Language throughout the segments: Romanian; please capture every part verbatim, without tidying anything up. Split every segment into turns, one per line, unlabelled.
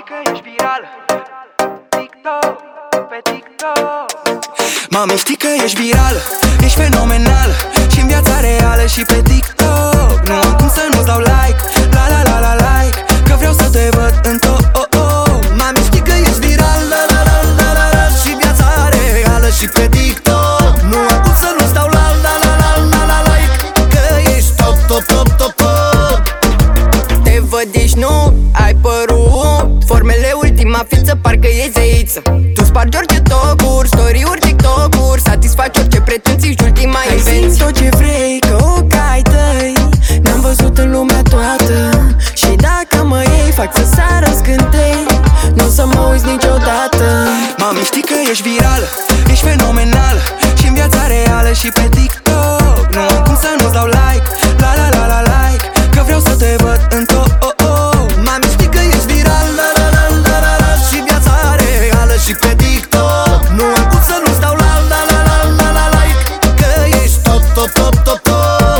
știi că ești viral. TikTok, pe TikTok.
Mami, știi că ești viral, ești fenomenal și-n viața reală și pe TikTok. Nu am cum să nu-ți dau like, la la la la like, că vreau să te văd în top. Oh, oh. Mami, știi că ești viral, la la la la la la, și viața reală și pe TikTok. Nu am cum să nu-ți dau la la la la la la like, că ești top, top, top, top, top.
Te văd, ești nu, ai părut formele ultima fiță, parcă e zeiță. Tu spargi orice tocuri, story-uri, TikTok-uri, satisfaci orice pretenții și ultima invenție.
Hai zi tot ce vrei, că ochii tăi n-am văzut în lumea toată. Și dacă mă iei, fac să sară scântei, n-o să mă uiți niciodată.
Mami, știi că ești viral, ești fenomenal și-n viața reală și pe TikTok. Nu am cum să nu-ți dau like, la la la la like, că vreau să te văd în top. Oh, oh. Mami, știi că ești viral, la la la la la la, și viața reală și pe TikTok. Nu am cum să nu-ți dau la la la la la la like, că ești top, top, top, top, top.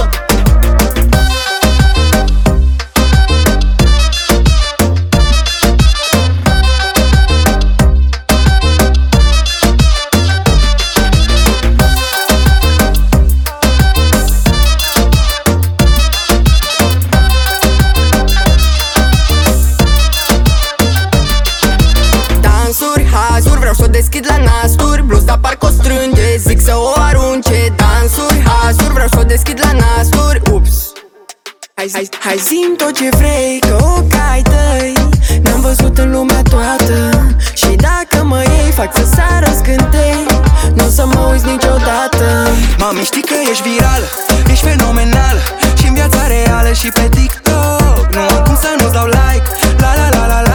Vreau să o deschid la nasturi, bluza parcă o strânge, zic să o arunce. Dansuri, hazuri, vreau să o deschid la nasturi. Ups.
Hai, hai, hai zi-mi tot ce vrei, că ochii tăi n-am văzut în lumea toată. Și dacă mă iei, fac să sară scântei, n-o să mă uiți niciodată.
Mami, știi că ești viral, ești fenomenal și-n viața reală și pe TikTok. Nu am cum să nu-ți dau like, la la la la la,